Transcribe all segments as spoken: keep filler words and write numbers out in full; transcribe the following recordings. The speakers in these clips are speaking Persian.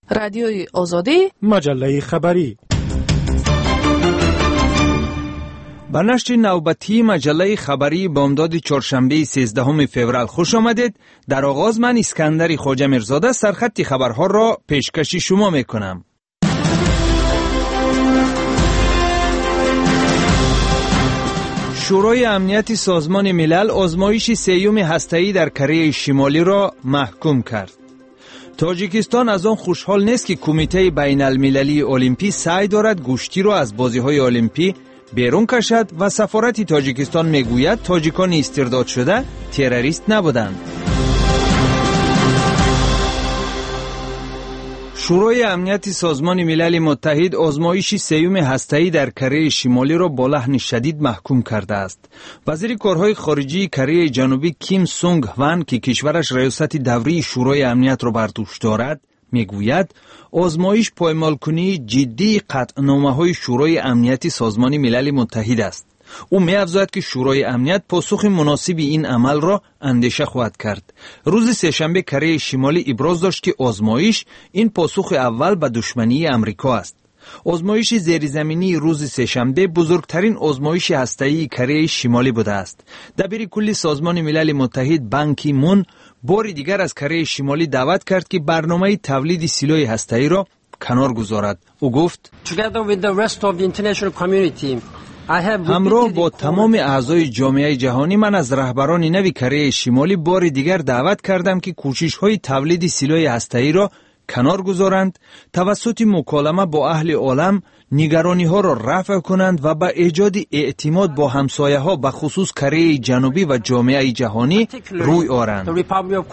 رادیوی آزادی، مجله خبری. به نشر نوبتی مجله خبری با امداد چهارشنبه سیزدهم فوریه خوش آمدید. در آغاز من اسکندر خواجه میرزاده سرخط خبرها را پیشکش شما میکنم. شورای امنیت سازمان ملل آزمایش سیوم هسته‌ای در کره شمالی را محکوم کرد. تاجیکستان از آن خوشحال نیست که کمیته بین المللی المپی سعی دارد گوشتی را از بازی‌های المپی بیرون کشد و سفارت تاجیکستان میگوید تاجیکان استرداد شده تروریست نبودند. شورای امنیت سازمان ملل متحد آزمایش سیوم هسته‌ای در کره شمالی را با لحن شدید محکوم کرده است. وزیر کارهای خارجی کره جنوبی کیم سونگ هوان که کشورش ریاست دوری شورای امنیت را بر دوش دارد میگوید آزمایش پایمالکنی جدی قطعنامه‌های شورای امنیت سازمان ملل متحد است. او می‌افزاید که شورای امنیت پاسخ مناسب این عمل را اندیشه خواهد کرد. روز سه‌شنبه کره شمالی ابراز داشت که آزمایش این پاسخ اول به دشمنی امریکا است. آزمایش زیرزمینی روز سه‌شنبه بزرگترین آزمایش هسته‌ای کره شمالی بوده است. دبیر کل سازمان ملل متحد بان کی مون بار دیگر از کره شمالی دعوت کرد که برنامه تولید سلاح هسته‌ای را کنار گذارد. او گفت همراه با تمام اعضای جامعه جهانی من از رهبران نوی کره شمالی بار دیگر دعوت کردم که کوشش‌های تولید سلاح هسته‌ای را کنار گذارند، توسط مکالمه با اهل عالم نگرانی‌ها را رفع کنند و به ایجاد اعتماد با همسایه‌ها به خصوص کره جنوبی و جامعه جهانی روی آورند.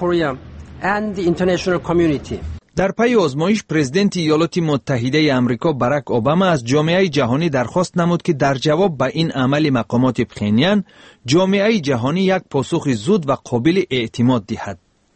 در پی آزمایش پرزیدنت ایالات متحده آمریکا باراک اوباما از جامعه جهانی درخواست نمود که در جواب به این عمل مقامات پخینیان جامعه جهانی یک پاسخ زود و قابل اعتماد دهد.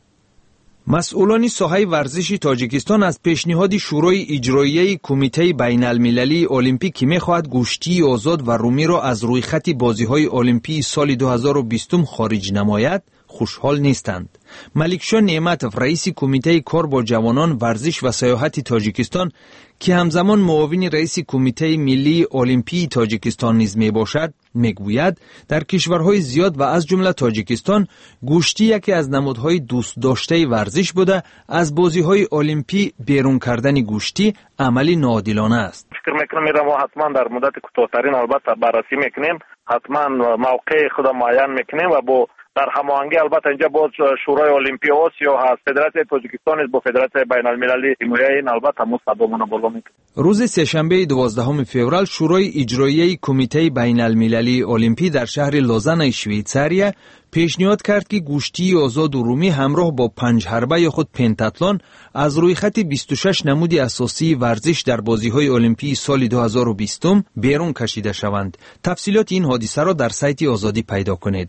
مسئولان ساحه ورزش تاجیکستان از پیشنهاد شورای اجرایی کمیته بین المللی المپیک که می‌خواهد گوشتی آزاد و رومی را از روی خط بازی‌های المپی سال دو هزار و بیست خارج نماید خوشحال نیستند. ملکشاه نعمتوف رئیس کمیته کار با جوانان ورزش و سیاحت تاجیکستان که همزمان معاون رئیس کمیته ملی المپی تاجیکستان نیز می باشد میگوید در کشورهای زیاد و از جمله تاجیکستان گوشتی یکی از نمودهای دوست داشته ورزش بوده، از بازی‌های المپی بیرون کردن گوشتی عملی ناعادلانه است. فکر میکنم میرم و حتما در مدت کوتاه‌ترین البته بررسی میکنیم، حتما موقع خود معین میکنیم و با در هماهنگی البته اینجا با شورای المپی آسیا هست، فدراسیون تاجیکستان با فدراسیون بین المللی حمایت این البته مصوبمون بالا میکنه. روز سه‌شنبه دوازدهم فوریه شورای اجرایی کمیته بین المللی المپی در شهر لوزان شویتزاریا پیشنهاد کرد که گوشتی آزاد و رومی همراه با پنج حربه یا خود پنتاتلون از روی خط بیست و شش نمود اساسی ورزش در بازی‌های المپی سال دو هزار و بیست بیرون کشیده شوند. تفصیلات این حادثه را در سایت آزادی پیدا کنید.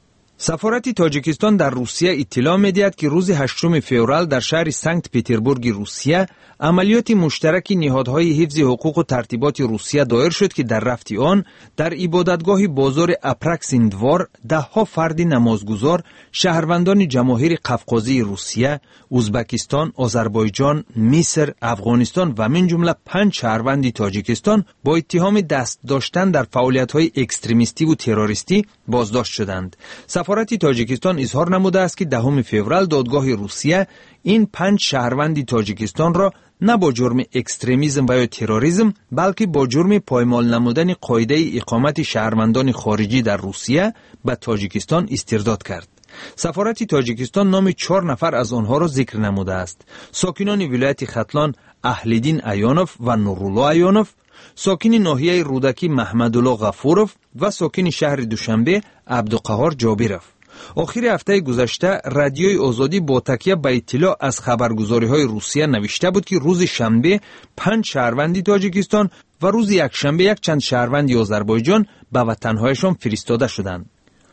سفارت تاجیکستان در روسیه اطلاع می‌دهد که روز هشتم فوریه در شهر سنت پترزبورگ روسیه عملیات مشترک نهادهای حفظ حقوق و ترتیبات روسیه دایر شد که در رفت آن در عبادتگاه بازار اپراکسیندوار ده ها فرد نمازگزار شهروندان جماهیر قفقازی روسیه، ازبکستان، آذربایجان، مصر، افغانستان و من جمله پنج شهروند تاجیکستان با اتهام دست داشتن در فعالیت‌های اکستریمیستی و تروریستی بازداشت شدند. سفارت تاجیکستان اظهار نموده است که دهم فوریه دادگاه روسیه این پنج شهروند تاجیکستان را نه با جرم اکستریمیسم و یا تروریسم بلکه با جرم پایمال نمودن قاعده اقامت شهروندان خارجی در روسیه به تاجیکستان استرداد کرد. سفارت تاجیکستان نام چهار نفر از آنها را ذکر نموده است. ساکنان ولایت ختلان اهلیدین ایانوف و نورالله ایانوف، ساکن ناحیه رودکی محمدالله غفورов و ساکن شهر دوشنبه عبدالقهار جابیرов. آخر هفته گذشته رادیوی آزادی با تکیه به اطلاع از خبرگزاری‌های روسیه نوشته بود که روز شنبه پنج شهروند تاجیکستان و روز یکشنبه یک چند شهروند آذربایجان به وطن‌هایشان فرستاده شدند.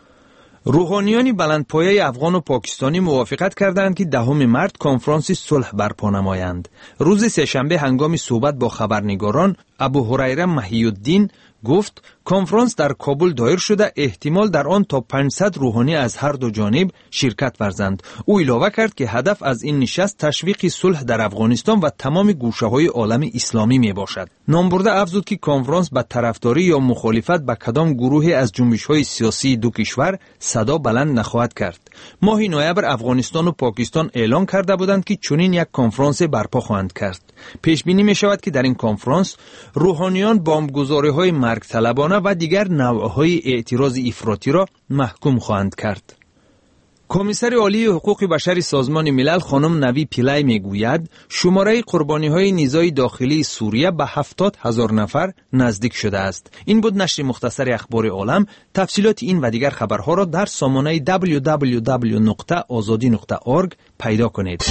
روحانیان بلندپایه افغان و پاکستانی موافقت کردند که دهم مارس کنفرانس صلح برپا نمایند. روز سه‌شنبه هنگام صحبت با خبرنگاران، ابو هریره محی‌الدین گفت کنفرانس در کابل دایر شده، احتمال در آن تا پانصد روحانی از هر دو جانب شرکت ورزند. او اضافه کرد که هدف از این نشست تشویق صلح در افغانستان و تمام گوشه‌های عالم اسلامی می باشد. نامبرده افزود که کنفرانس به طرفداری یا مخالفت به کدام گروهی از جنبش‌های سیاسی دو کشور صدا بلند نخواهد کرد. ماه نوامبر افغانستان و پاکستان اعلان کرده بودند که چنین یک کنفرانس برپا خواهند کرد. پیش بینی می شود که در این کنفرانس روحانیان بمبگذاری‌های مرگ طلبانه و دیگر نوع‌های اعتراض افراطی را محکوم خواهند کرد. کمیسر عالی حقوق بشر سازمان ملل خانم نوی پیلای میگوید شماره قربانی‌های نزاع داخلی سوریه به هفتاد هزار نفر نزدیک شده است. این بود نشر مختصر اخبار عالم. تفصیلات این و دیگر خبرها را در سامانه دبلیو دبلیو دبلیو نقطه آزادی نقطه اورگ پیدا کنید.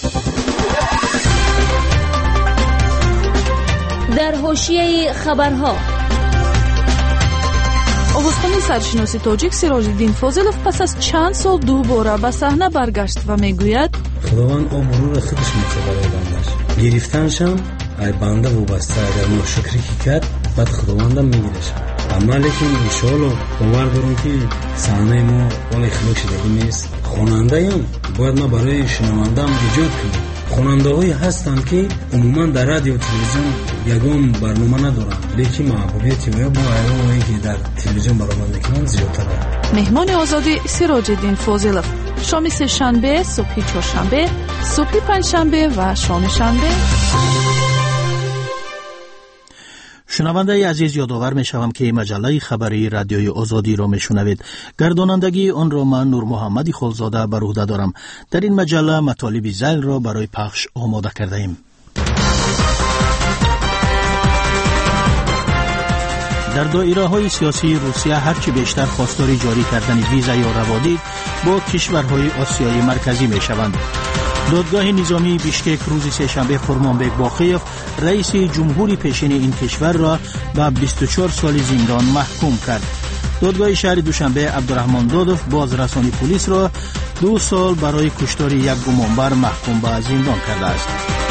در حاشیه خبرها، آوازخوان سرشناس تاجیک سراج‌الدین فاضلов پس از چند سال دوباره به صحنه برگشت و میگوید خداوند آبرو را خودش می‌خواد برای بندش. گرفتنشم ای بنده وابسته، اگر ناشکری کرد بعد خداوندم میگیرش. اما لیکن ان شاء الله باور دارم که صحنه ما ولی خلاق شده نیست. خواننده هم باید ما برای شنوندم ایجاد کنیم. خواننده‌هایی هستند که عموما در رادیو تلویزیون یگان برنامه ندارن، لیکن محبوبیت و با ایرانی که در تلویزیون برنامه میکنن زیادتره. مهمان آزادی سراج‌الدین فاضلов شام سه شنبه، صبح چهارشنبه، صبح پنجشنبه و شام شنبه. شنونده عزیز، یادآور می شوم که مجله خبری رادیوی آزادی را می شنوید. گردانندگی آن را من نور محمدی خالزاده بر عهده دارم. در این مجله مطالب ذیل را برای پخش آماده کرده ایم. در دایره های سیاسی روسیه هرچی بیشتر خواستار جاری کردن ویزا یا روادید با کشورهای آسیای مرکزی می شوند. دادگاه نظامی بیشکک روز سه‌شنبه فرمانبگ باقیف رئیس جمهوری پیشین این کشور را به بیست و چهار سال زندان محکوم کرد. دادگاه شهر دوشنبه عبدالرحمن دادوف بازرسانی پلیس را دو سال برای کشتار یک گمانبر محکوم به زندان کرده است.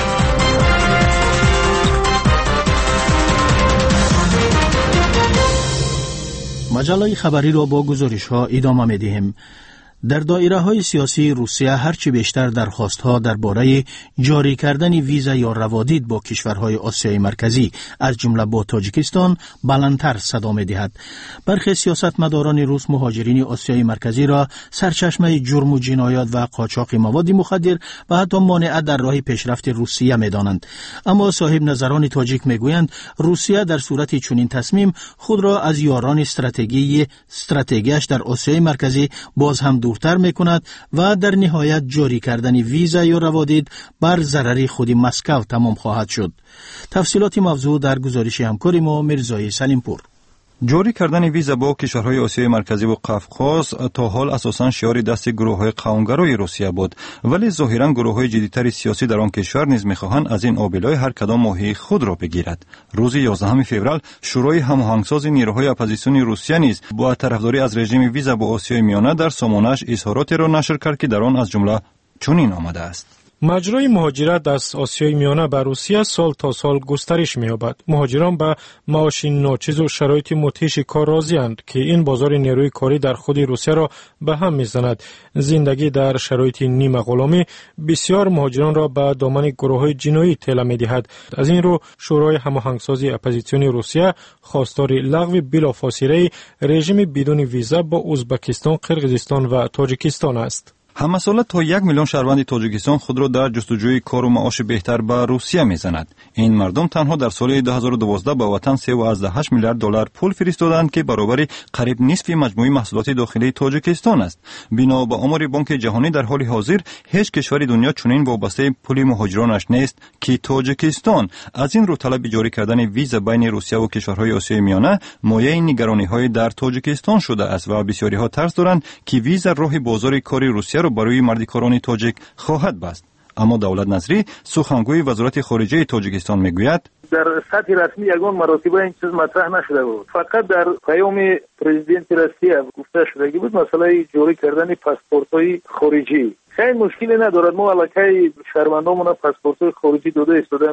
مجله خبری را با گزارش ها ادامه می دهیم. در دایره های سیاسی روسیه هرچی بیشتر درخواست ها درباره جاری کردن ویزا یا روادید با کشورهای آسیای مرکزی از جمله با تاجیکستان بلندتر صدا می دهد. برخی سیاستمداران روس مهاجرین آسیای مرکزی را سرچشمه جرم و جنایات و قاچاق مواد مخدر و حتی مانع در راه پیشرفت روسیه می دانند. اما صاحب نظران تاجیک می گویند روسیه در صورت چنین تصمیم خود را از یاران استراتژی استراتژیش در آسیای مرکزی باز هم دورتر میکند و در نهایت جاری کردن ویزا یا روادید بر ضرر خود مسکو تمام خواهد شد. تفصیلات موضوع در گزارش همکار ما مرزای سلیمپور. جاری کردن ویزا با کشورهای آسیای مرکزی و قفقاز تا حال اساساً شعار دست گروه‌های قومگرای روسیه بود، ولی ظاهراً گروه‌های جدیدتر سیاسی در آن کشور نیز می‌خواهند از این آبلای هر کدام ماهی خود را بگیرد. روز یازدهم فوریه شورای هماهنگساز نیروهای اپوزیسیونی روسیه نیز با طرفداری از رژیم ویزا با آسیای میانه در سامانه‌اش اظهاراتی را نشر کرد که در آن از جمله چنین آمده است: مجرای مهاجرت از آسیای میانه به روسیه سال تا سال گسترش می‌یابد. مهاجران به معاش ناچیز و شرایط مدهش کار راضی‌اند که این بازار نیروی کاری در خود روسیه را به هم می‌زند. زندگی در شرایط نیمه غلامی بسیار مهاجران را به دامن گروه‌های جنایی تلا می‌دهد. از این رو شورای هماهنگسازی اپوزیسیونی روسیه خواستار لغو بلافاصله رژیم بدون ویزا با ازبکستان، قرقیزستان و تاجیکستان است. همساله تا یک میلیون شهروند تاجیکستان خود را در جستجوی کار و معاش بهتر به روسیه میزند. این مردم تنها در سال دو هزار و دوازده به وطن سه و هشت میلیارد دلار پول فرستادند که برابر قریب نصف مجموعی محصولات داخلی تاجیکستان است. بنا به آمار بانک جهانی در حال حاضر هیچ کشور دنیا چنین وابسته پول مهاجرانش نیست که تاجیکستان. از این رو طلب جاری کردن ویزا بین روسیه و کشورهای آسیای میانه مایه نگرانی‌های در تاجیکستان شده است و بسیاری‌ها ترس دارند که ویزا راه بازار کار روسیه رو برای مردکاران تاجیک خواهد بست. اما دولت نظری سخنگوی وزارت خارجه تاجیکستان میگوید در سطح رسمی یگان مراتبه این چیز مطرح نشده بود. فقط در پیام پرزیدنت روسیه گفته شده بود مسئله جاری کردن پاسپورت‌های خارجی خیلی مشکلی ندارد. ما علاقه شهروندامون پاسپورت‌های خارجی داده استادیم که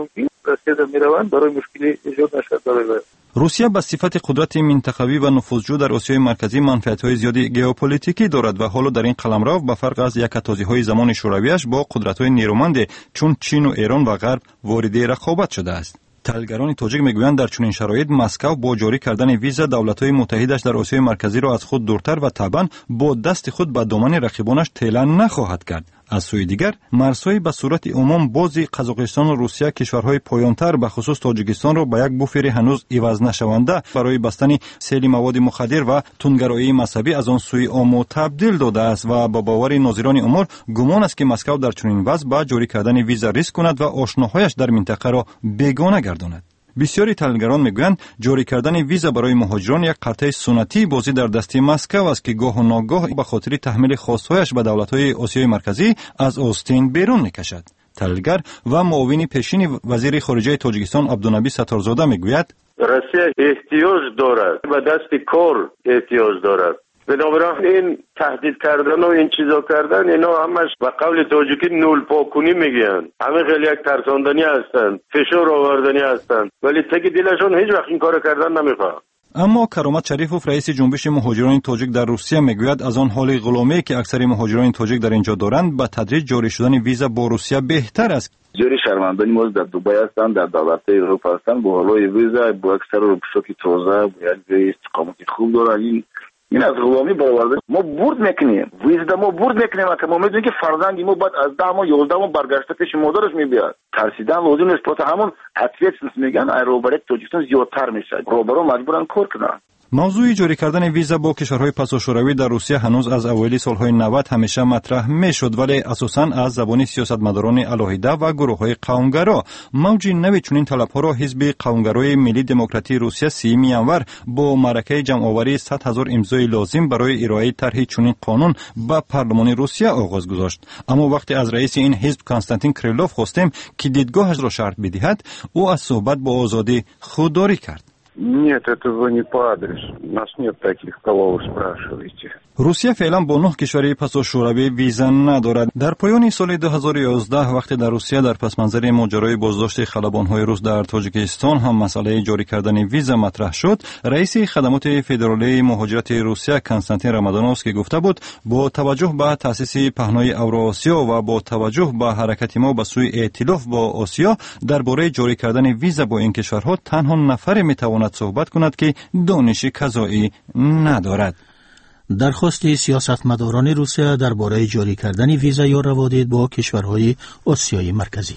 دسترسی میروند برای مشکلی ایجاد نشد. روسیه به صفت قدرت منطقوی و نفوذجو در آسیای مرکزی منفعت‌های زیادی ژئوپلیتیکی دارد و حالا در این قلمرو به فرق از یک تازی‌های زمان شورویش با قدرت‌های نیرومند چون چین و ایران و غرب وارد رقابت شده است. تحلیلگران تاجیک میگویند در چنین شرایط مسکو با جاری کردن ویزا دولت‌های متحدش در آسیای مرکزی را از خود دورتر و طبعاً با دست خود به دامن رقیبانش تیله نخواهد کرد. از سوی دیگر مرزهای به صورت عموم بازی قزاقستان و روسیه کشورهای پایانتر به خصوص تاجیکستان را به یک بوفر هنوز عوض نشونده برای بستن سیل مواد مخدر و تندگرایی مذهبی از آن سوی آمو تبدیل داده است و با باور ناظران امور گمان است که مسکو در چنین وضع با جاری کردن ویزا ریسک کند و آشناهایش در منطقه را بیگانه گرداند. بسیاری تحلیلگران میگویند جاری کردن ویزا برای مهاجران یک قطعه سنتی بازی در دست مسکو است که گاه و ناگاه به خاطر تحمیل خواستهایش به دولت‌های آسیای مرکزی از آستین بیرون میکشد. تحلیلگر و معاون پیشین وزیر خارجه تاجیکستان عبدالنبی ستارزاده میگوید روسیه احتیاج دارد و دست کار احتیاج دارد. بنابراین این تهدید کردن و این چیزا کردن اینا همش به قول تاجیکی نول پاکونی میگن. همه خیلی یک ترساندنی هستن، فشار آوردنی هستن، ولی تک دلشون هیچ وقت این کار کردن نمیخواد. اما کرامت شریفوف رئیس جنبش مهاجران تاجیک در روسیه میگوید از آن حال غلامی که اکثر مهاجران تاجیک در اینجا دارند به تدریج جاری شدن ویزا با روسیه بهتر است. جوری شرمندانی ما در دبی هستند، در دولت‌های اروپا هستند، با حالای ویزا با اکثر روبشوکی تازه یعنی استقامت خوب دارند. این این از غلامی برآورده ما برد میکنیم، ویزا ما برد میکنیم که ما میدونیم که فرزند ما بعد از ده ماه یازده ماه برگشته پیش مادرش میبیاد. ترسیدن لازم نیست، پس همون اتویت میگن ایروبرک تاجیکستان زیادتر میشه، روبرو مجبورن کار کنن. موضوع جاری کردن ویزا با کشورهای پسا شوروی در روسیه هنوز از اوایل سالهای نود همیشه مطرح میشد، ولی اساساً از زبان سیاستمداران علاهیده و گروه‌های قومگرا. موج نوی چنین طلب‌ها را حزب قومگرای ملی دموکراتی روسیه سیم ینور با معرکه جمع‌آوری صد هزار امضای لازم برای ارائه طرح چنین قانون به پارلمان روسیه آغاز گذاشت. اما وقتی از رئیس این حزب کنستانتین کریلوف خواستیم که دیدگاهش را شرح بدهد، او از صحبت با آزادی خودداری کرد. Нет, это звони по адресу. У нас нет таких, кого вы спрашиваете. روسیه فعلا با نه کشور پسا شوروی ویزا ندارد. در پایان سال دو هزار و یازده وقتی در روسیه در پس منظر ماجرای بازداشت خلبان‌های روس در تاجیکستان هم مسئله جاری کردن ویزا مطرح شد، رئیس خدمات فدرالی مهاجرت روسیه کنستانتین رامادانوفسکی گفته بود با توجه به تأسیس پهنای اوراسیا و با توجه به حرکت ما به سوی ائتلاف با آسیا درباره جاری کردن ویزا با این کشورها تنها نفری میتواند صحبت کند که دانش قضایی ندارد. درخواست سیاستمداران روسیه درباره جاری کردن ویزا یا روادید با کشورهای آسیای مرکزی.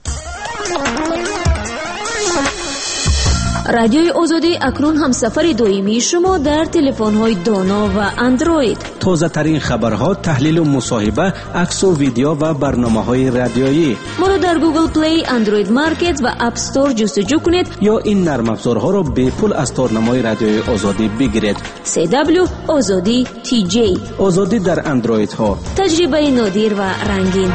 رادیوی آزادی اکنون هم سفر دائمی شما در تلفن‌های دانا و اندروید. تازه ترین خبرها، تحلیل و مصاحبه، عکس و ویدیو و برنامه‌های رادیویی. ما را در گوگل پلی، اندروید مارکت و اپ استور جستجو کنید یا این نرم افزارها را به پول از تارنمای رادیوی آزادی بگیرید. سی دبلیو آزادی تی جی. آزادی در اندروید ها. تجربه نادر و رنگین.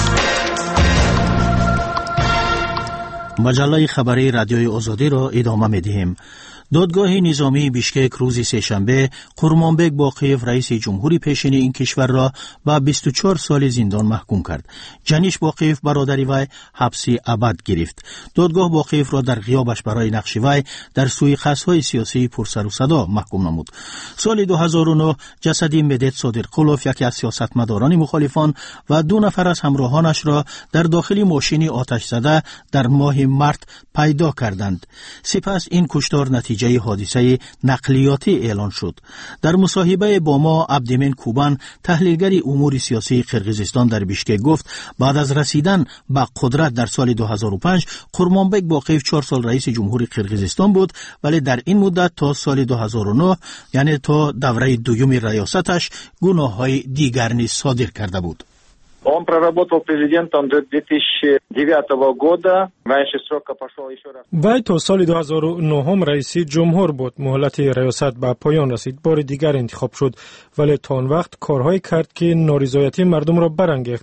مجله خبری رادیوی آزادی را ادامه می‌دهیم. دادگاه نظامی بیشکک روز سه‌شنبه قورمانبک باقیف رئیس جمهوری پیشین این کشور را به بیست و چهار سال زندان محکوم کرد. جنیش باقیف برادری وی حبسی ابد گرفت. دادگاه باقیف را در غیابش برای نقش وی در سوءقصدهای سیاسی پرسر و صدا محکوم نمود. سال دو هزار و نه جسدی مدد صادق‌قلوف، یکی از سیاستمداران مخالفان و دو نفر از همراهانش را در داخل ماشینی آتش زده در ماه مارس پیدا کردند. سپس این کشتار نتیجه حادثه نقلیاتی اعلان شد. در مصاحبه با ما عبدمن کوبان، تحلیلگر امور سیاسی قرقیزستان در بیشکک گفت بعد از رسیدن به قدرت در سال دو هزار و پنج قورمانبک باقیف چهار سال رئیس جمهوری قرقیزستان بود، ولی در این مدت تا سال دو هزار و نه یعنی تا دوره دوم ریاستش گناه‌های دیگر نیز صادر کرده بود. Он проработал президентом до две тысячи девятого года. Раньше срока пошел еще раз. وی تا سال دو هزار و نه رئیس جمهور بود. مهلت ریاست به پایان رسید. بار دیگر انتخاب شد، ولی تا آن وقت کارهایی کرد که نارضایتی مردم را برانگیخت.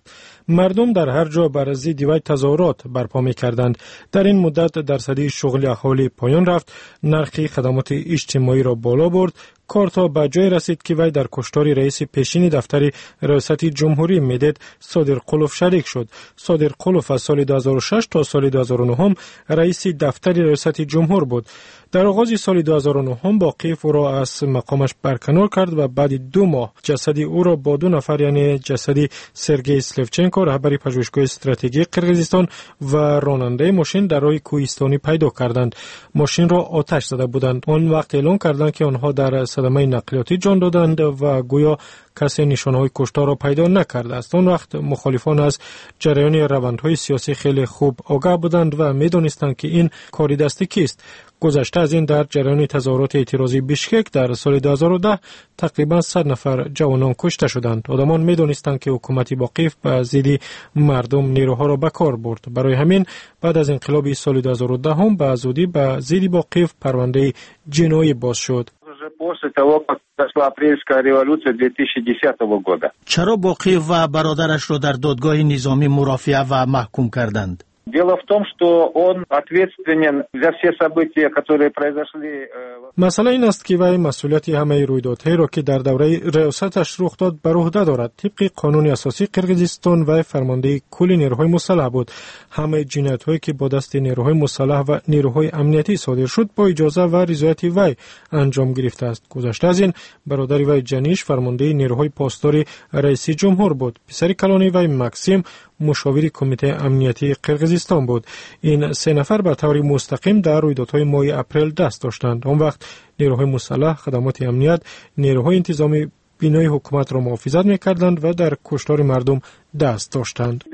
مردم در هر جا بر ضد وی تظاهرات برپا می‌کردند. در این مدت درصدی شغل اهالی پایان رفت، نرخ خدمات اجتماعی را بالا برد. کار تا به جای رسید که وی در کشتار رئیس پیشین دفتر ریاست جمهوری میدید صادق قلوف شریک شد. صادق قلوف از سال دو هزار و شش تا سال دو هزار و نه رئیس دفتر ریاست جمهور بود. در آغاز سال دو هزار و نه با قیف او را از مقامش برکنار کرد و بعد دو ماه جسد او را با دو نفر یعنی جسد سرگئی سلفچنکو رهبر پژوهشگاه استراتژی قرقیزستان و راننده ماشین در راه کوهستانی پیدا کردند. ماشین را آتش زده بودند. آن وقت اعلام کردند که آنها در صدمه نقلیاتی جان دادند و گویا کسی نشانه‌های کشتار را پیدا نکرده است. آن وقت مخالفان از جریان روندهای سیاسی خیلی خوب آگاه بودند و می‌دانستند که این کاری دست کیست. گذشته از این در جریان تظاهرات اعتراضی بیشکک در سال دو هزار و ده تقریبا صد نفر جوانان کشته شدند. آدمان می‌دانستند که حکومت با قیف به ضد مردم نیروها را به کار برد. برای همین بعد از انقلاب سال دو هزار و ده هم به زودی به ضد با قیف پرونده جنایی باز شد. После того, как прошла апрельская революция две тысячи десятого года. چرا باقیف و برادرش را در دادگاه نظامی مرافعه و محکوم کردند؟ Дело в том, что он ответственен за все события, которые произошли. مسئله این است که وی مسئولیت همه رویدادهایی را که در دوره ریاستش رخ داد بر عهده دارد. طبق قانون اساسی قرقیزستان وی فرمانده کل نیروهای مسلح بود. همه جنایت‌هایی که با دست نیروهای مسلح و نیروهای امنیتی صادر شد با اجازه و رضایت وی انجام گرفته است. گذشته از این برادر وی جنیش فرمانده نیروهای پاسدار رئیس جمهور بود. پسر کلانی وی مکسیم مشاور کمیته امنیتی قرقیزستان بود. این سه نفر به طور مستقیم در رویدادهای ماه اپریل دست داشتند. آن وقت نیروهای مسلح، خدمات امنیت، نیروهای انتظامی بینای حکومت را محافظت می‌کردند و در کشتار مردم دست داشتند.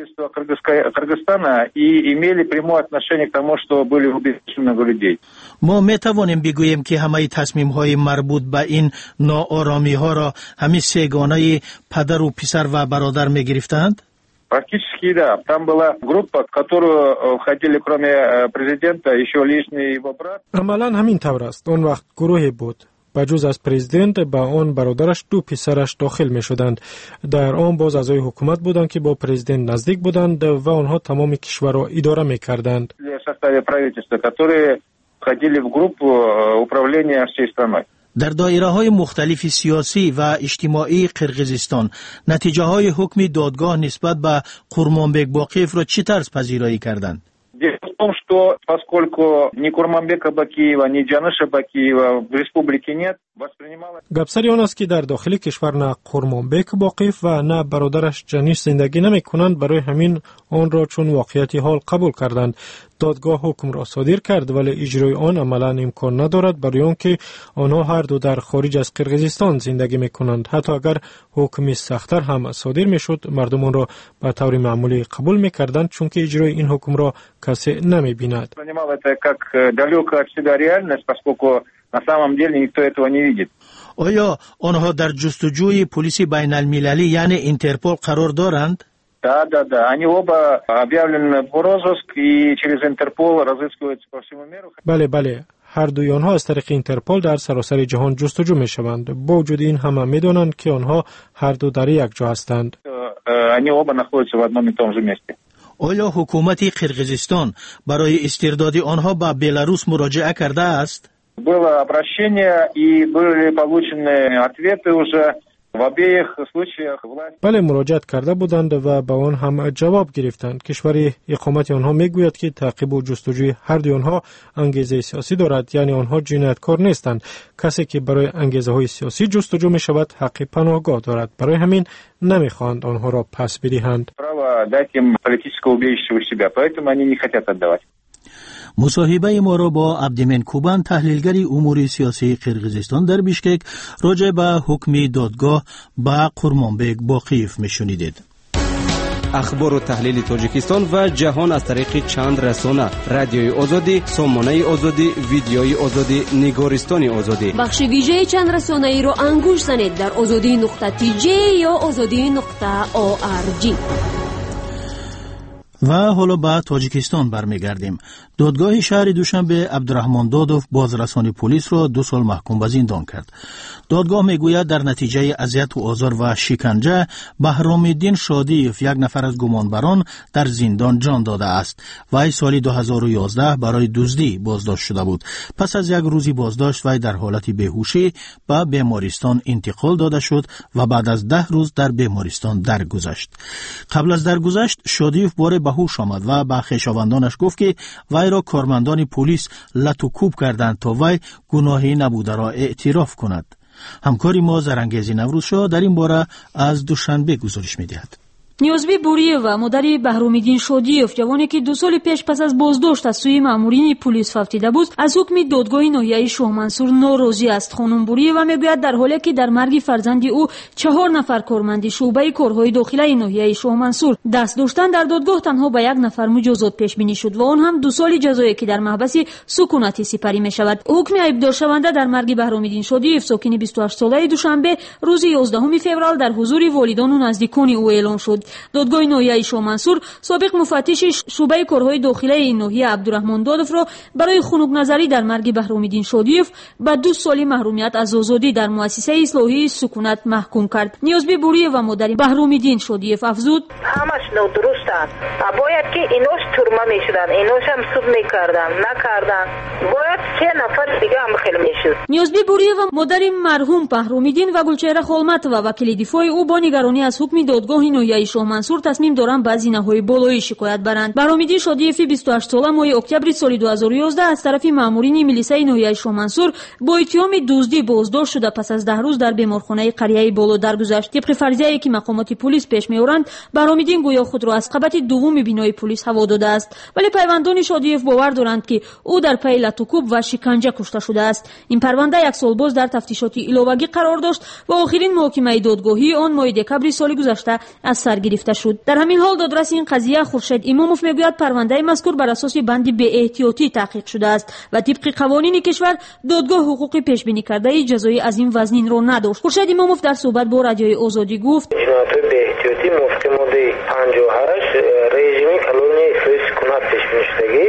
ما می‌توانیم بگوییم که همه تصمیم‌های مربوط به این ناآرامی‌ها را همین سگانه پدر و پسر و برادر می‌گرفتند؟ Практически да. Там была группа, в которую входили кроме президента еще лишний его брат. عملاً همین طور است. آن وقت گروهی بود. بجز از پرزیدنت با آن برادرش دو پسرش داخل می شدند. در آن باز اعضای حکومت بودند که با پرزیدنت نزدیک بودند و آنها تمام کشور را اداره می کردند. В составе правительства, которые входили в группу управления всей страной. در دایره های مختلف سیاسی و اجتماعی قرقیزستان نتیجه های حکم دادگاه نسبت به قورمانبک باقیف را چه طرز پذیرایی کردند؟ Дело в том, что поскольку ни Курманбека Бакиева, ни Джаныша Бакиева в республике нет, воспринималось... گپسری آن است که در داخل کشور نه قورمانبک باقیف و نه برادرش جنیش زندگی نمی کنند. برای همین آن را چون واقعیتی حال قبول کردند. دادگاه حکم را صادر کرد ولی اجرای آن عملا امکان ندارد برای آنکه آنها هر دو در خارج از قرقیزستان زندگی می کنند. حتی اگر حکم سخت‌تر هم صادر می شد مردم آن را به طور معمولی قبول می کردند چون که اجرای این حکم را کسی نمی بیند. آیا آنها در جستجوی پلیس بین المللی یعنی اینترپول قرار دارند؟ Да, да, да. Они оба объявлены в розыск и через Интерпол разыскиваются по всему миру. بله بله. هر دوی آنها از طریق اینترپول در سراسر جهان جستجو می شوند. با وجود این همه می دانند که آنها هر دو در یک جا هستند. Они оба находятся в одном и том же месте. آیا حکومت قرقیزستان برای استرداد آنها به بلاروس مراجعه کرده است؟ Было обращение и были получены ответы уже. بله مراجعت کرده بودند و با آن هم جواب گرفتند. کشور اقامت آنها میگوید که تعقیب و جستجوی هر دوی آنها انگیزه سیاسی دارد، یعنی آنها جنایتکار نیستند. کسی که برای انگیزه های سیاسی جستجو می شود حق پناهگاه دارد. برای همین نمیخواهند آنها را پس بدهند. مصاحبه ما را با عبدمن کوبان تحلیلگر امور سیاسی قرقیزستان در بیشکک راجع به حکم دادگاه با قورمانبک باقیف میشنیدید. اخبار و تحلیل تاجیکستان و جهان از طریق چند رسانه: رادیوی آزادی، سامانه آزادی، ویدیوی آزادی، نگارستان آزادی. بخش ویژه چند رسانه ای رو انگوش زنید در آزادی نقطه تی جی یا آزادی نقطه او آر جی. و حالا به تاجیکستان برمیگردیم. دادگاه شهر دوشنبه عبدالرحمن دادوف بازرسان پلیس را دو سال محکوم به زندان کرد. دادگاه میگوید در نتیجه اذیت و آزار و شکنجه بهرام‌الدین شادیف، یک نفر از گمانبران، در زندان جان داده است. وی سال دو هزار و یازده برای دزدی بازداشت شده بود. پس از یک روزی بازداشت وی در حالت بیهوشی به بیمارستان انتقال داده شد و بعد از ده روز در بیمارستان درگذشت. قبل از درگذشت شادیف بار به هوش آمد و به خویشاوندانش گفت که وی را کارمندان پلیس لط و کوب کردند تا وی گناهی نبوده را اعتراف کند. همکاری ما زرنگیزی نوروزشاه در این باره از دوشنبه گزارش می‌دهد. نیوزبی بوریeva مادری بهرام‌الدین شادیف، جوانی که دو سال پیش پس از بازداشت از سوی مامورین پلیس فوتیده بود، از حکم دادگاه ناحیه شاه منصور ناراضی است. خانم بوریeva میگوید در حالی که در مرگ فرزند او چهار نفر کارمند شعبه کارهای داخلی ناحیه شاه منصور دست داشتند، در دادگاه تنها به یک نفر مجازات پیش بینی شد و آن هم دو سال جزایی که در محبس سکونتی سپری می شود. حکم ایبدار شونده در مرگ بهرام‌الدین شادیف، ساکن بیست و هشت ساله دوشنبه روز یازدهم فوریه در حضور والدان و نزدیکان او اعلام شد. دادگاه ناحیه شاه منصور سابق مفتش شعبه کارهای داخلی این ناحیه عبدالرحمن دادوف را برای خنک نظری در مرگ بهرام‌الدین شادیف به دو سال محرومیت از آزادی در مؤسسه اصلاحی سکونت محکوم کرد. نیوزبی بوریeva مادر بهرام‌الدین شادیف افزود: همش نادرست است. باید که ایناش ترمه میشدن، ایناش هم سود میکردن، نکردن. باید سه نفر دیگه هم خیلی میشد. نیوزبی بوریeva مادر مرحوم بهرام‌الدین و گلچهره خالمت و وکیل دفاع او با نگرانی از حکم دادگاه ناحیه شاه منصور تصمیم دارند به زینه‌های بالایی شکایت برند. بهرام‌الدین شادیف بیست و هشت ساله ماه اکتبر سال دو هزار و یازده از طرف مامورین میلیسای ناحیه شاه منصور با اتهام دزدی بازداشت شده پس از ده روز در بیمارخانه قریه بالا درگذشت. طبق فرضیه‌ای که مقامات پلیس پیش می‌آورند، بهرام‌الدین گویا خود را از قبط دوم بینای پلیس هوا داده است، ولی پیوندان شادیف باور دارند که او در پی لطوکوب و شکنجه کشته شده است. این پرونده یک سال باز در تفتیشات ایلوگی قرار داشت و آخرین محاکمه دادگاهی آن ماه دکبر سال گذشته از سر گرفته شد. در همین حال دادرس این قضیه خورشید اماموف میگوید پرونده مذکور بر اساس بند بی احتیاطی تحقیق شده است و طبق قوانین کشور دادگاه حقوقی پیش بینی کرده جزای از این وزنین را نداشت. خورشید اماموف در صحبت با رادیوی آزادی گفت: جنایت بی احتیاطی موافق ماده پنجاه و هشت رژیم کلونی اصلاحی سکونت پیش بینی شدگی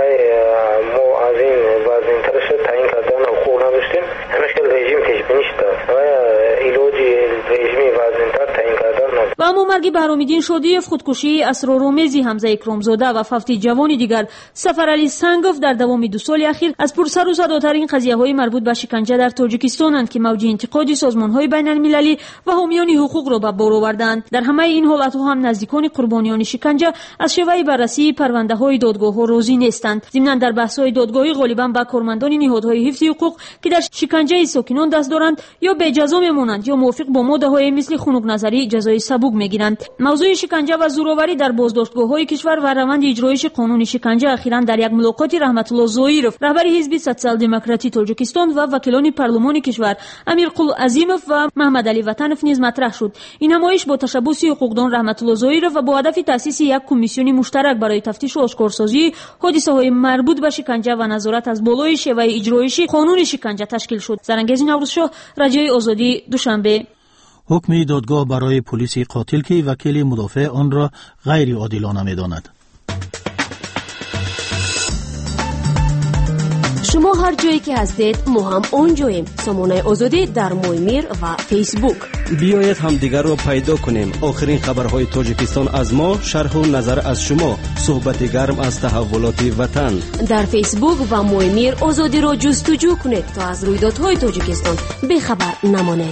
ما از این وزنین ترش تعیین کردن حقوق نداشتیم. همشکل رژیم پیش بینی شده و علاج رژیمی وزنین تر تعیین کردن نداشت. و اما مرگ بهرام‌الدین شادیف، خودکشی اسرارآمیزی حمزه اکرامزاده و فوت جوانی دیگر سفرعلی سنگوف در دوام دو سال اخیر از پرسر و صداترین قضیه‌های مربوط به شکنجه در تاجیکستانند که موج انتقادی سازمان‌های بین‌المللی و حامیان حقوق را به بار آوردند. در همه این حالت‌ها هم نزدیکان قربانیان شکنجه از شیوه بررسی پرونده‌های دادگاه‌ها راضی نیستند. ضمناً در بحث‌های دادگاهی غالباً به کارمندان نهادهای حفظ حقوق که در شکنجه ساکنان دست دارند یا به جزا می‌مانند یا موافق با ماده‌های مثل خنک نظری جزای سبک می‌گیرند. موضوع شکنجه و زوراوری در بازداشتگاه‌های کشور و روند اجرایش قانون شکنجه اخیراً در یک ملاقات رحمت الله زایرف، رهبر حزب سوسیال دموکراتی تاجیکستان و وکیلان پارلمان کشور امیرقل عظیموف و محمد علی وطنوف نیز مطرح شد. این نمایش با تشبث حقوقدان رحمت الله زایرف و با هدف تأسیس یک کمیسیون مشترک برای تفتیش و آشکارسازی حادثه‌های مربوط به شکنجه و نظارت از بالای شیوه اجرایش قانون شکنجه تشکیل شد. زرنگیزی نوروزشاه، رادیوی آزادی، دوشنبه. حکم دادگاه برای پلیس قاتل که وکیل مدافع آن را غیر عادلانه می‌داند. شما هر جایی که هستید ما هم اونجاییم. سامانه آزادی در مویمیر و فیسبوک. بیایید هم دیگر رو پیدا کنیم. آخرین خبرهای تاجیکستان از ما، شرح و نظر از شما، صحبت گرم از تحولات وطن. در فیسبوک و مویمیر آزادی را جستجو کنید تا از رویدادهای تاجیکستان بی‌خبر نمانید.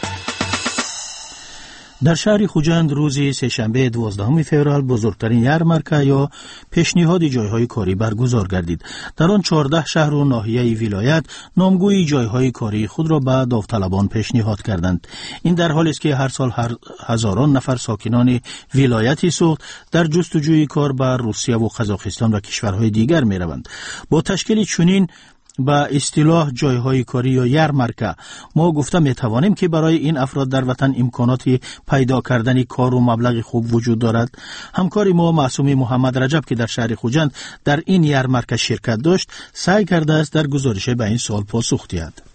در شهر خوجند روز سه‌شنبه دوازدهم فوریه بزرگترین یارمارکا یا پیشنهاد جایهای کاری برگزار گردید. در آن چهارده شهر و ناحیه ولایت نامگوی جایهای کاری خود را به داوطلبان پیشنهاد کردند. این در حالی است که هر سال هر هزاران نفر ساکنان ولایتی سوخت در جستجوی کار به روسیه و قزاقستان و کشورهای دیگر می روند. با تشکیل چنین با اصطلاح جایهای کاری یا یارمارکا ما گفته می توانیم که برای این افراد در وطن امکانات پیدا کردن کار و مبلغ خوب وجود دارد. همکار ما معصومی محمد رجب که در شهر خوجند در این یارمارکا شرکت داشت سعی کرده است در گزارش به این سوال پاسخ دهد.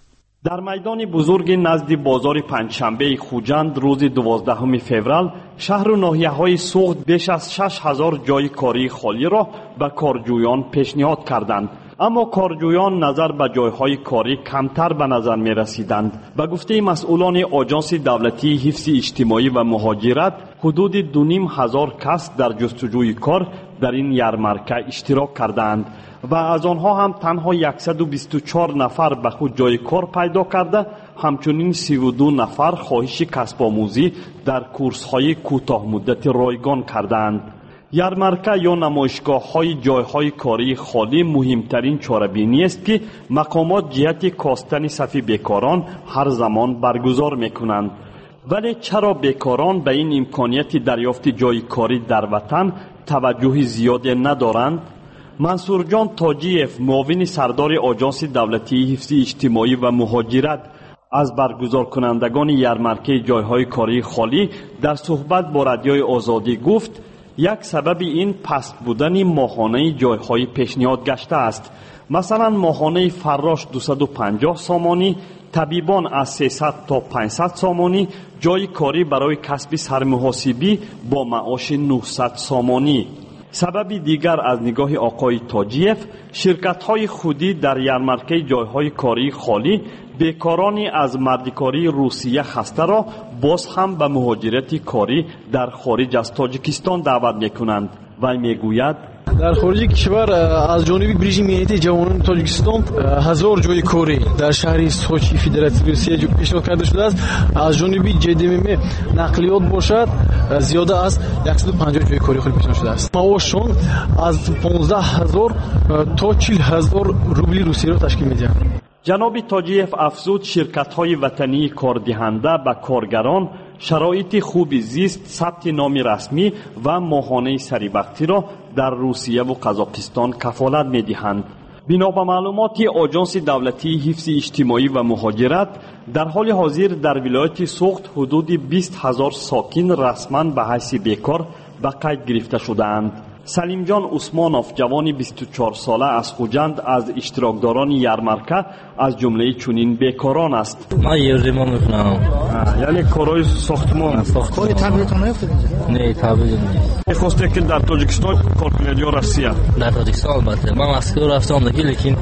در میدان بزرگ نزد بازار پنجشنبه خوجند روز دوازدهم فوریه شهر و ناحیه‌های سوخت بیش از شش هزار جای کاری خالی را به کارجویان پیشنهاد کردند. اما کارجویان نظر به جایهای کاری کمتر به نظر می رسیدند. به گفته مسئولان آژانس دولتی حفظ اجتماعی و مهاجرت حدود دو نیم هزار کس در جستجوی کار در این یارمارکه اشتراک کردند و از آنها هم تنها صد و بیست و چهار نفر به خود جای کار پیدا کرده، همچنین سی و دو نفر خواهش کسب آموزی در کورس‌های کوتاه مدت رایگان کردند. یارمارکه یا نمایشگاه های جای های کاری خالی مهمترین چاره‌بینی است که مقامات جهت کاستن صف بیکاران هر زمان برگزار میکنند. ولی چرا بیکاران به این امکانیت دریافت جای کاری در وطن توجه زیاد ندارند؟ منصور جان تاجیف، معاون سردار آژانس دولتی حفظ اجتماعی و مهاجرت، از برگزار کنندگان یارمارکه جایهای کاری خالی در صحبت با رادیوی آزادی گفت یک سبب این پست بودن ماهانه جایهای پیشنهاد گشته است. مثلا ماهانه فراش دویست و پنجاه سامانی، طبیبان از سیصد تا پانصد سامانی، جای کاری برای کسب سرمحاسبی با معاش نهصد سامانی. سبب دیگر از نگاه آقای تاجیف، شرکت‌های خودی در یارمارکه جایهای کاری خالی بیکارانی از مردکاری روسیه خسته را باز هم به مهاجرت کاری در خارج از تاجیکستان دعوت می‌کنند. و میگوید در خارج کشور از جانب رژیم میهنی جوانان تاجیکستان هزار جای کاری در شهر سوچی فدراسیون روسیه پیشنهاد کرده شده است. از جانب جدیم نقلیات باشد زیاده از صد و پنجاه جای کاری خود پیشنهاد شده است. معاششان از پانزده هزار تا چهل هزار روبل روسیه را تشکیل می‌دهند. جناب تاجیف افزود شرکت‌های وطنی کاردهنده به کارگران شرایط خوب زیست، ثبت نام رسمی و ماهانه سریبختی را در روسیه و قزاقستان کفالت می‌دهند. بنا به معلومات آژانس دولتی حفظ اجتماعی و مهاجرت، در حال حاضر در ولایت سوخت حدود بیست هزار ساکن رسما به حیث بیکار به قید گرفته شده‌اند. سلیم جان عثمانوف، جوان بیست و چهار ساله از خوجند، از اشتراکداران یارمارکه از جمله چنین بیکاران است. من یارما میکنم. یعنی کارهای ساختمان. کاری تبلیغتون نیفتید اینجا؟ نه تبلیغ نیست. می‌خواسته که در تاجیکستان کار کنید یا روسیه؟ در تاجیکستان البته. من مسکو رفتم دیگه، لیکن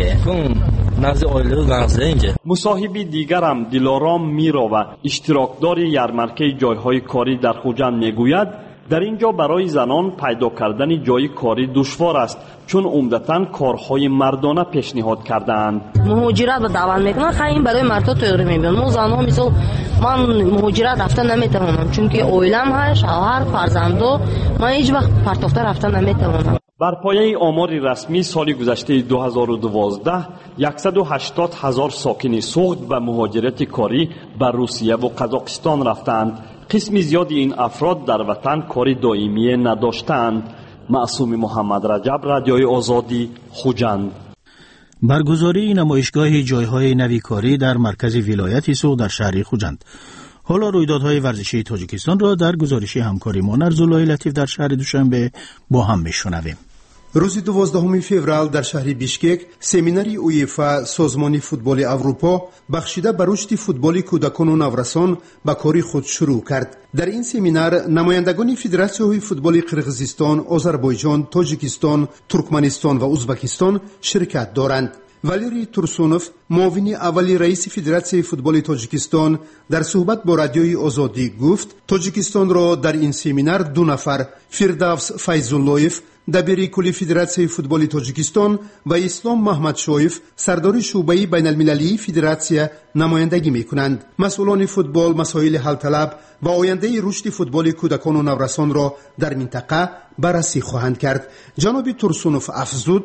کن نزد عائله رو نزد اینجا. مصاحبی دیگر هم دلارام میرا، اشتراکدار یارمارکه جایهای کاری در خوجند میگوید در اینجا برای زنان پیدا کردن جای کاری دشوار است، چون عمدتاً کارهای مردانه پیشنهاد کردند. مهاجرت به دعوت میکنن، خیلی برای مردا تغییر میبینن. ما زنها مثل من مهاجرت رفتن نمیتونم، چون که عائله‌ام هست، شوهر، فرزندو، من هیچ وقت پرتافته رفتن نمیتونم. بر پایه آمار رسمی سال گذشته دو هزار و دوازده صد و هشتاد هزار ساکن سوخت به مهاجرت کاری به روسیه و قزاقستان رفتند. قسم زیادی این افراد در وطن کاری دائمی نداشتند. معصوم محمد رجب، رادیوی آزادی، خوجند. برگزاری نمایشگاه جایهای نوی کاری در مرکز ولایت سوخت در شهر خوجند. حالا رویدادهای ورزشی تاجیکستان را در گزارش همکاری ما نرزالله لطیف در شهر دوشنبه با هم میشنویم. روز دوازدهم فوریه در شهر بیشکک سمیناری اویفا سازمان فوتبال اروپا بخشیده به رشد فوتبال کودکان و نورسان به کاری خود شروع کرد. در این سمینار نمایندگان فدراسیون فوتبال قرقیزستان، آذربایجان، تاجیکستان، ترکمنستان و ازبکستان شرکت دارند. والری تورسونوف، معاون اولی رئیس فدراسیون فوتبال تاجیکستان، در صحبت با رادیوی آزادی گفت تاجیکستان را در این سمینار دو نفر، فردوس فیض‌اللهیف دبیر کل فدراسیون فوتبال تاجیکستان و اسلام محمد شایف سردار شعبه بین المللی فدراسیون نمایندگی میکنند. مسئولان فوتبال مسائل حل طلب و آینده رشد فوتبال کودکان و نورسان را در منطقه بررسی خواهند کرد. جناب تورسونوف افزود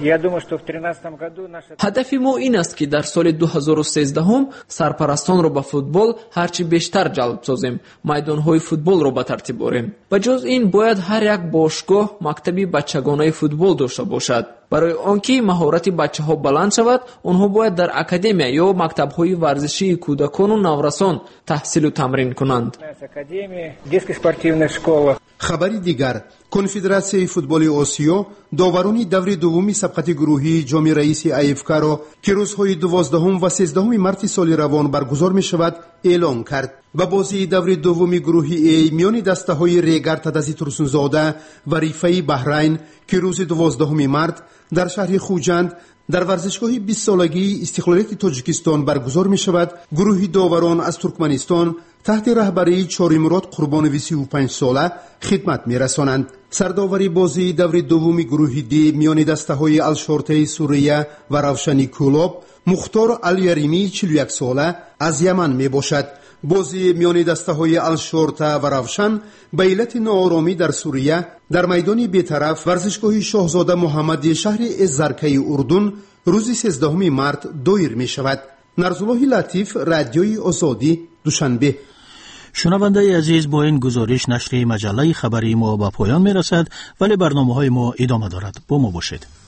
هدف ما این است که در سال دو هزار و سیزده هم سرپرستان را به فوتبال هرچی بیشتر جلب سازیم، میدانهای فوتبال را به ترتیب آوریم. به جز این باید هر یک باشگاه مکتبی بچگانه فوتبال داشته باشد. барои он ки маҳорати бачаҳо баланд шавад, онҳо бояд дар академия ё мактабҳои варзишии кӯдакону наврасон таҳсилу тамрин кунанд. хабари дигар, конфедератсияи футболи осиё доварони даври дуввуми сабқати гурӯҳии ҷоми раиси АФК-ро ки рӯзҳои дувоздаҳум ва сездаҳуми марти соли равон баргузор мешавад эълон кард. ба бозии даври дуввуми гурӯҳи А миёни дастаҳои Регар Тадази Турсунзода ва Рифаи Баҳрайн ки рӯзи дувоздаҳуми март дар шаҳри Хуҷанд дар варзишгоҳи бистсолагии истиқлолияти Тоҷикистон баргузор мешавад. гурӯҳи доварон аз Туркманистон таҳти раҳбарии Чоримурод Қурбонови висию панҷсола хидмат мерасонанд. сардовари бозии даври дуввуми гурӯҳи Д миёни дастаҳои Алшортаи Сурия ва Равшани Кӯлоб Мухтор Алияримии чилу як сола аз Яман мебошад. бозии миёни дастаҳои Алшорта ва Равшан ба иллати нооромӣ дар Сурия дар майдони бетараф варзишгоҳи Шоҳзода Муҳаммади шаҳри Эззаркаи Урдун рӯзи сездаҳуми март доир мешавад. нарзуллоҳи Латиф, Радиои Озодӣ, Душанбе. шунавандаи азиз, бо ин гузориш нашри маҷаллаи хабари мо ба поён мерасад, вале барномаҳои мо идома дорад. бо мо бошед.